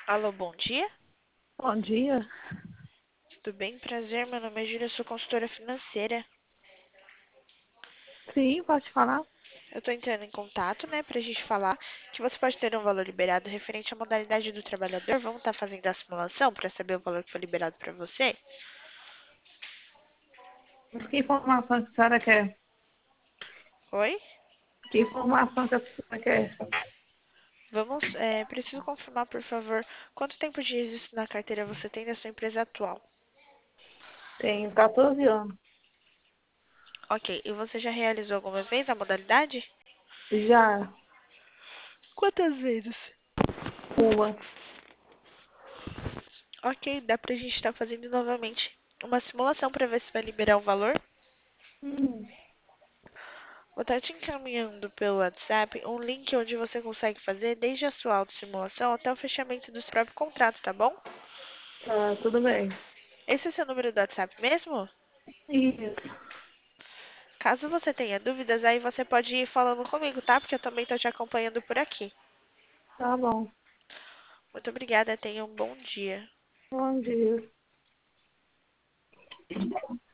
Alô, bom dia. Bom dia. Tudo bem? Prazer, meu nome é Júlia, sou consultora financeira. Sim, pode falar? Eu estou entrando em contato, né, para a gente falar que você pode ter um valor liberado referente à modalidade do trabalhador. Vamos estar fazendo a simulação para saber o valor que foi liberado para você? Mas que informação que a senhora quer? Oi? Que informação que a senhora quer? Preciso confirmar, por favor, quanto tempo de registro na carteira você tem da sua empresa atual? Tenho 14 anos. Ok, e você já realizou alguma vez a modalidade? Já Quantas vezes? uma. Ok, dá pra gente estar fazendo novamente uma simulação para ver se vai liberar o valor. Hum, Vou estar te encaminhando pelo WhatsApp um link onde você consegue fazer desde a sua autossimulação até o fechamento do seu próprio contrato, tá bom? tá, tudo bem. Esse é o seu número do WhatsApp mesmo? Isso, Caso você tenha dúvidas, aí você pode ir falando comigo, tá? Porque eu também estou te acompanhando por aqui. tá bom. Muito obrigada, tenha um bom dia. Bom dia.